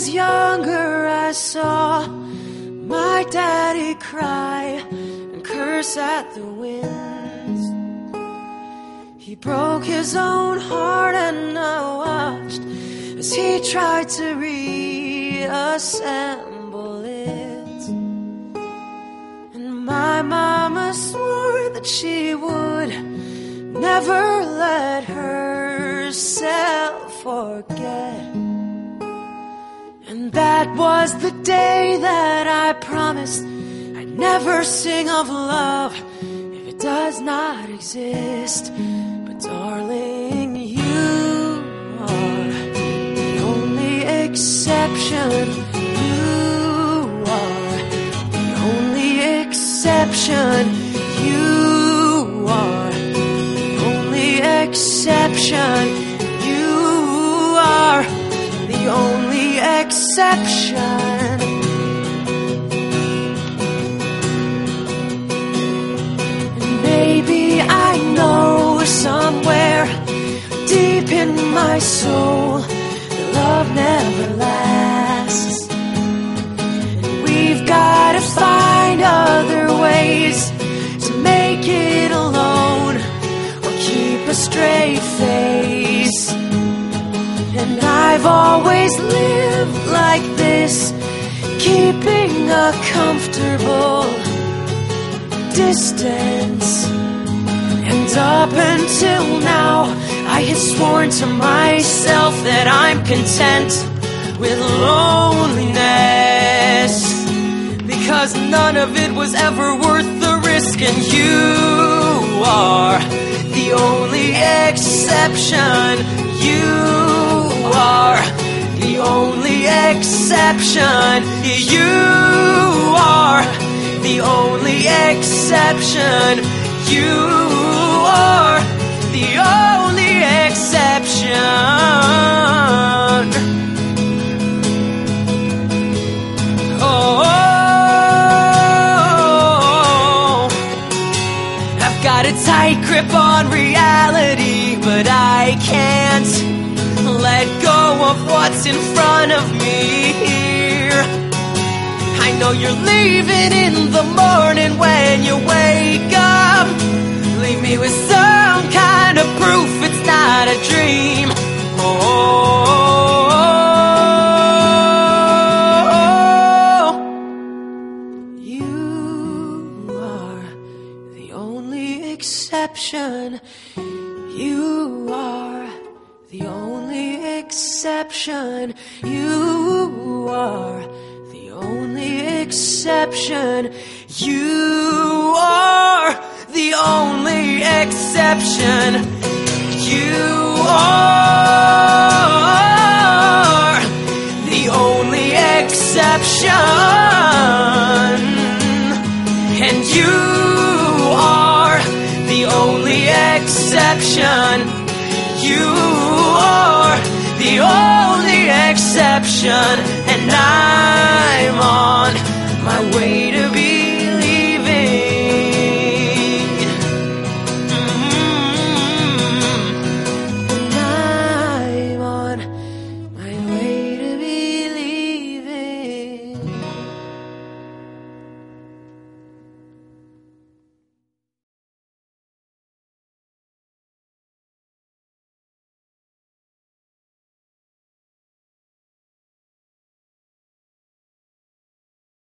was younger, I saw my daddy cry and curse at the winds. He broke his own heart and I watched as he tried to reassemble it. And my mama swore that she would never let herself forget. And that was the day that I promised I'd never sing of love if it does not exist. But darling, you are the only exception. You are the only exception. You are the only exception. You are the only exception. And maybe I know somewhere deep in my soul that love never lasts. And we've got to find other ways to make it alone or keep a straight face. And I've always lived like this, keeping a comfortable distance. And up until now, I had sworn to myself that I'm content with loneliness, because none of it was ever worth the risk. And you are the only exception. You are the only exception. You are the only exception. You are the only exception. Oh, I've got a tight grip on reality, but I can't let go of what's in front of me here. I know you're leaving in the morning when you wake up. Leave me with some kind of proof it's not a dream. Oh, you are the only exception. You are the only exception. You are the only exception. You are the only exception. You are the only exception. And you are the only exception. You are the only exception. And I'm on my way